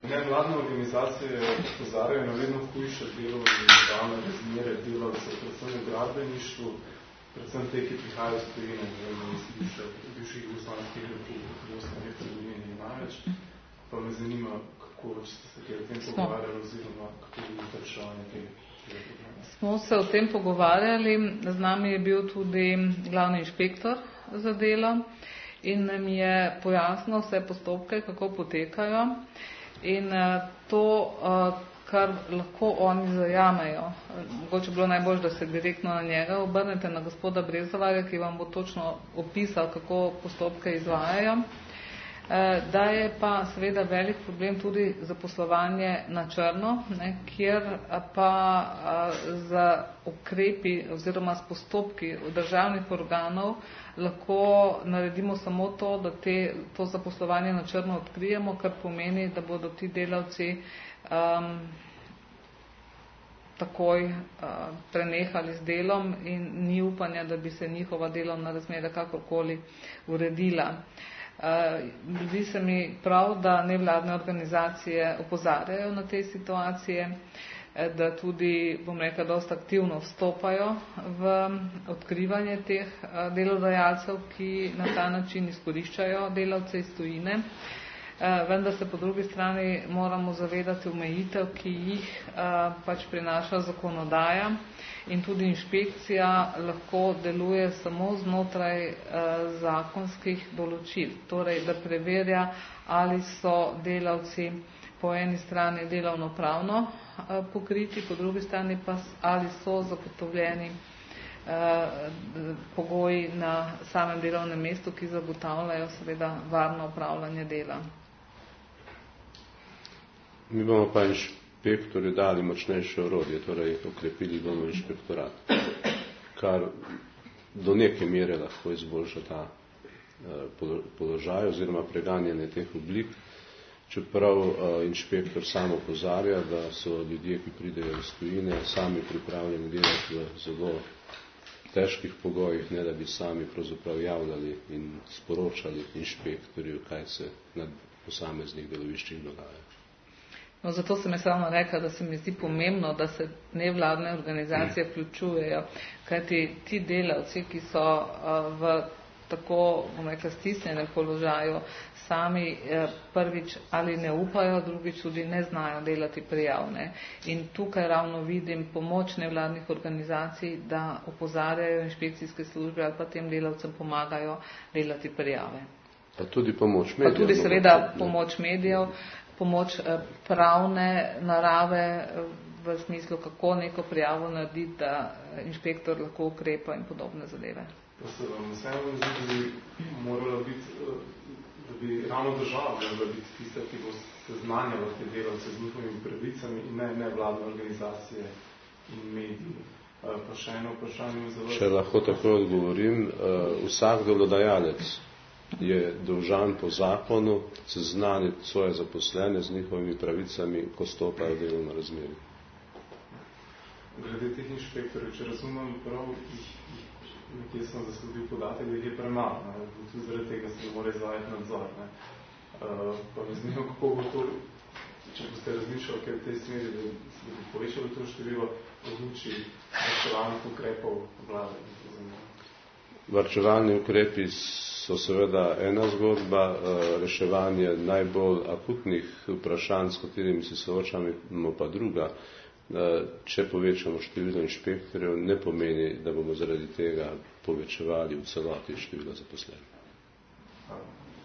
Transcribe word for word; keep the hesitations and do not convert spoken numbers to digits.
Nevladne organizacije opozarjajo na vedno hujše delovne in davne razmere delavcev, predvsem v gradbeništvu, predvsem te, ki prihajajo iz tujine, iz bivših jugoslovanskih republik, Bosne in Hercegovine in največ. Pa me zanima, kako ste se kaj o tem pogovarjali oziroma kako bi reševanje tega problema. Smo se o tem pogovarjali, z nami je bil tudi glavni inšpektor za delo in nam je pojasnil vse postopke, kako potekajo. In to, kar lahko oni zajamejo, mogoče bilo najbolj, da se direktno na njega obrnete, na gospoda Brezovarja, ki vam bo točno opisal, kako postopke izvajajo, da je pa seveda velik problem tudi zaposlovanje na črno, ne, kjer pa za ukrepi oziroma s postopki državnih organov lahko naredimo samo to, da te, to zaposlovanje na črno odkrijemo, kar pomeni, da bodo ti delavci um, takoj uh, prenehali z delom in ni upanja, da bi se njihova delovna razmera kakorkoli uredila. Uh, zdi se mi prav, da nevladne organizacije opozarjajo na te situacije, da tudi, bom rekla, dosta aktivno vstopajo v odkrivanje teh delodajalcev, ki na ta način izkoriščajo delavce iz tujine. Vendar se po drugi strani moramo zavedati omejitev, ki jih pač prinaša zakonodaja in tudi inšpekcija lahko deluje samo znotraj zakonskih določil. Torej, da preverja, ali so delavci po eni strani delovno-pravno pokriti, po drugi strani pa ali so zagotovljeni pogoji na samem delovnem mestu, ki zagotavljajo seveda varno upravljanje dela. Mi bomo pa inšpektorju dali močnejše orodje, torej okrepili bomo inšpektorat, kar do neke mere lahko izboljša ta položaj oziroma preganjanje teh oblik. Čeprav uh, inšpektor samo opozarja, da so ljudje, ki pridejo iz tujine, sami pripravljeni delati v zelo težkih pogojih, ne da bi sami pravzaprav javljali in sporočali inšpektorju, kaj se na posameznih deloviščih dogaja. No, zato sem jaz ravno rekla, da se mi zdi pomembno, da se nevladne organizacije vključujejo, kajti ti delavci, ki so uh, v tako, bom rekla, stisnjenem položaju, sami prvič ali ne upajo, drugič tudi ne znajo delati prijavne. In tukaj ravno vidim pomoč nevladnih organizacij, da opozarjajo inšpekcijske službe ali pa tem delavcem pomagajo delati prijave. Pa tudi pomoč medijev. Pa tudi seveda pomoč medijev, pomoč pravne narave v smislu, kako neko prijavo narediti, da inšpektor lahko ukrepa in podobne zadeve. Pa se vam vseeno zdi, da bi morala biti, da bi ravno država morala biti tista, ki bo seznanjala te delavce z njihovimi pravicami in ne, ne vladne organizacije in mediji. Pa še eno vprašanje za vas. Če lahko tako odgovorim, vsak delodajalec je dolžan po zakonu seznaniti svoje zaposlene z njihovimi pravicami, ko stopajo v delovno razmerje. Glede teh inšpektorjev, če razumem prav, nekje sem zasledil podatek, da jih je premalo. Tudi zaradi tega se ne more izvajati nadzor. Ne. Uh, pa me zanima, kako bo to, če boste razmišljali, kaj v tej smeri, da, da bi povečalo to število odluči varčevalnih ukrepov vlade. Varčevalni ukrepi so seveda ena zgodba, reševanje najbolj akutnih vprašanj, s katerimi se soočamo, pa druga. Če povečamo število inšpektorjev, ne pomeni, da bomo zaradi tega povečevali v celoti število zaposlenih.